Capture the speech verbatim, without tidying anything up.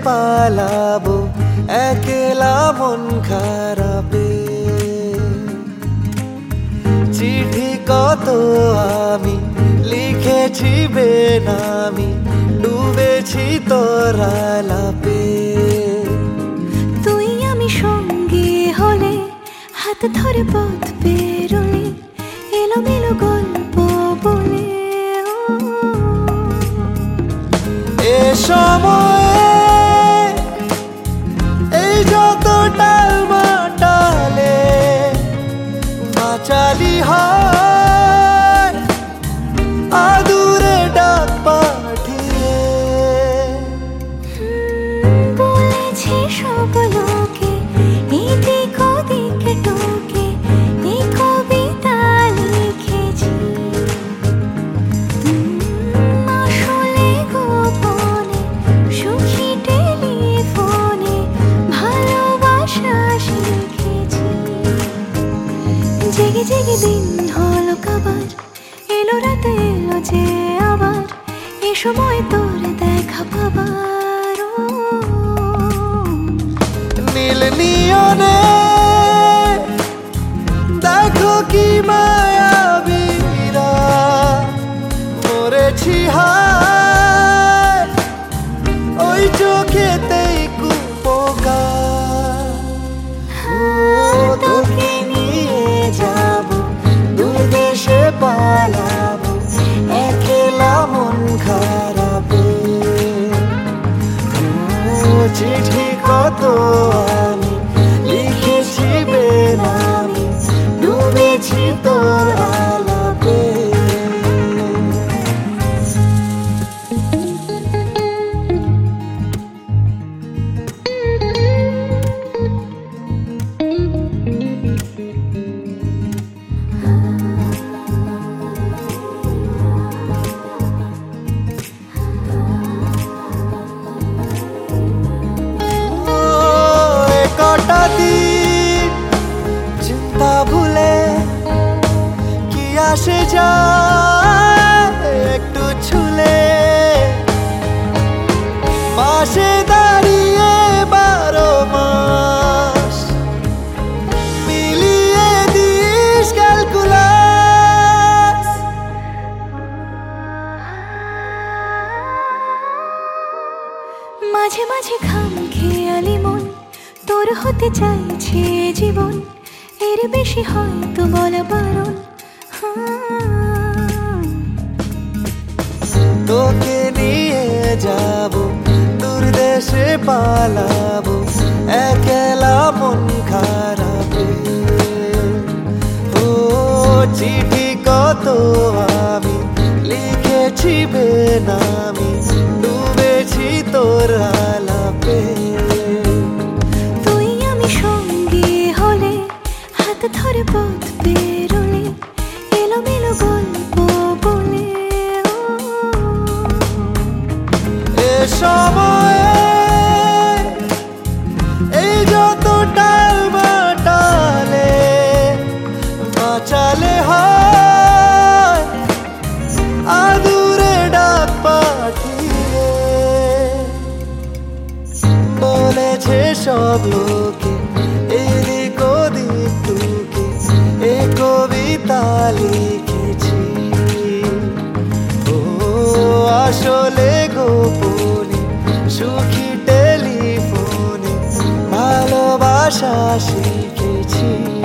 পালাবো একলা মন খারাপে। চিঠি কত আমি লিখেছি বেনামি, ডুবেছি তোর আলাপে। তুই আমি সঙ্গী হলে, হাত ধরে পথ পেরোলে, এলোমেলো গল্প বলে। এ সময়ে এই যত টালমাটালে বাঁচালি হয় আদুরে ডাক পাঠিয়ে। বলেছি সব লোকে এদিক ওদিকে টোকে, এই কবিতা লিখেছি আসলে গোপনে, সুখী টেলিফোনে ভালোবাসা শিখেছি। জেগে জেগে দিন হলো কাবার, এলো রাতে এলো যে আবার, এ সময় তোর দেখা পাবার। নীল নিয়নে দেখো কি মায়াবীরা, মরেছি হায় ওই চোখেতেই কুপোকার। তোকে নিয়ে যাবো দূর দেশে পালাবো একলা মন খারাপে। চিঠি কত আমি লিখেছি বেনামি, ডুবেছি তোর আলাপে। চিন্তা ভুলে কি আসে যায় একটু ছুলে, পাশে দাঁড়িয়ে বারো মাস মিলিয়ে দিস ক্যালকুলাস। মাঝে মাঝে খাম খেয়ালি মন, তোর হতে চাইছে জীবন, এর বেশি হয়তো বলা বারণ। তোকে নিয়ে যাবো দূর দেশে পালাবো একলা মন খারাপে। ও চিঠি কত আমি লিখেছি বেনামি, ডুবেছি তোর আলাপে। তুই আমি সঙ্গী হলে, হাত ধরে পথ পেরোলে, এলোমেলো গল্প বলে। এ সময়ে এই যত টালমাটালে বাঁচালে হয় আদুরে ডাক পাঠিয়ে। বলেছে সব লোকে এদিক ওদিক টুকে, এ কবিতা লিখেছি ও আসলে গোপনে, সুখী টেলিফোনে ভালোবাসা শিখেছি।